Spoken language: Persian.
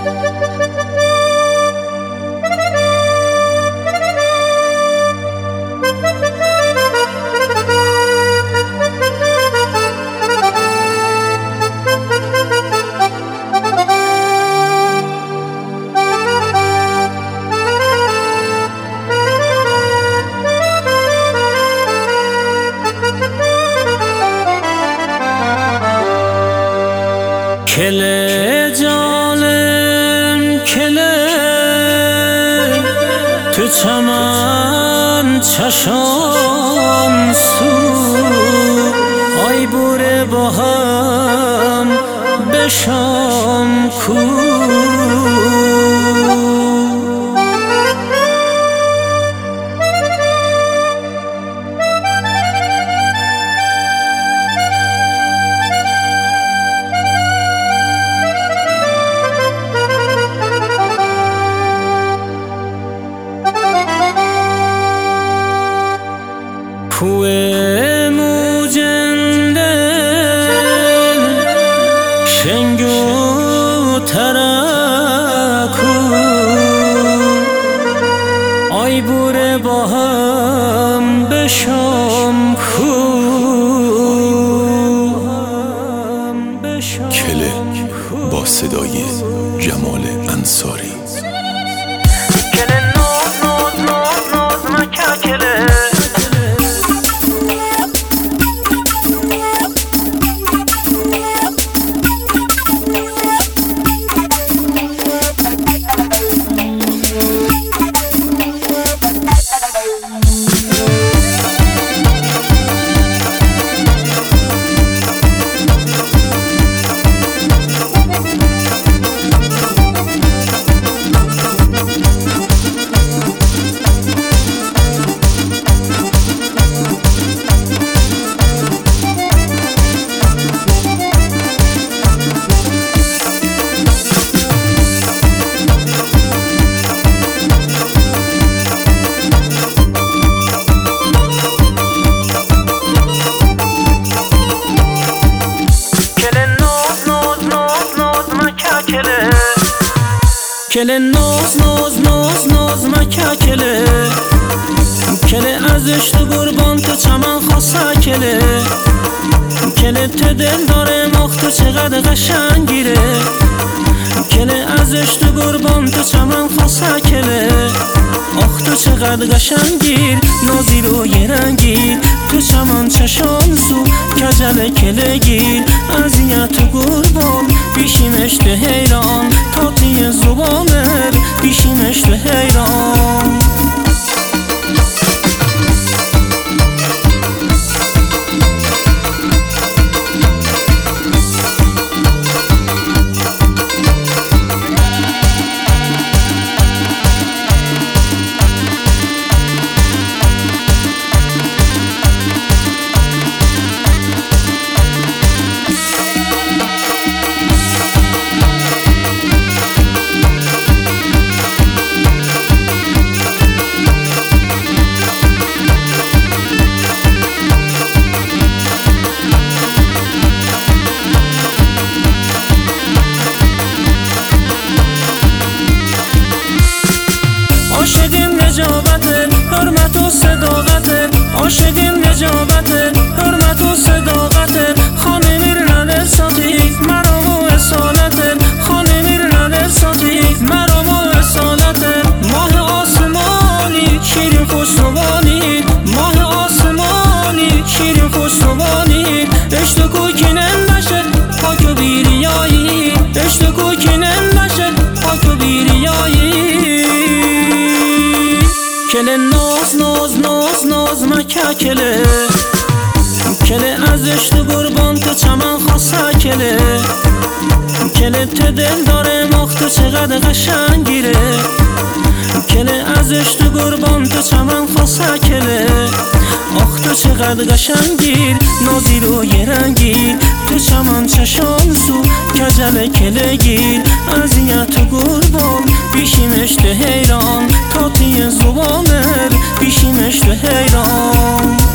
کله جانم کله تو چمن چشام سو آی بوره با هم بشام کو کوه موجنده شنگو ترکو آی بوره با هم بشام کو کله با صدای جمال انصاری. کله ناز ناز ناز ناز مکه کله کله ناز ناز ناز ناز مکه کله کله ازش تو قربان تو چمن خواسته کله کله تو دل داره مخت چقدر قشنگیره کله ازش تو قربان تو چمن خواسته کله آخ تو چقدر قشنگیر نازی رو یه رنگیر تو چمن چشام سو کجل کله گیر ازیت تو قربان بیشیمش تو حیران تاتی زبانه بیشیمش تو حیران عاشقیم نجابته حرمت و صداقته عاشقیم نجابته حرمت و صداقته خانه میرنه ساتی مرام و اصالته خانه میرنه ساتی مرام و اصالته ماه آسمانی شیرین خوشروانی ماه آسمانی شیرین خوشروانی اشتو کوکینم نشه پاک و بیریایی اشتو کوکینم نشه پاک و بیریایی کله ناز ناز ناز ناز مکه کله کله ازش تو قربان تو چمن خواسته کله کله تو دل داره مخت چقدر قشنگیره کله ازش تو قربان تو چمن خواسته کله آخ تو چقدر قشنگیر نازی رو یه رنگیر تو چمن چشام سو کجل کله گیر ازیت تو قربان بیشیمش تو حیران تاتی زبانه بیشیمش تو حیران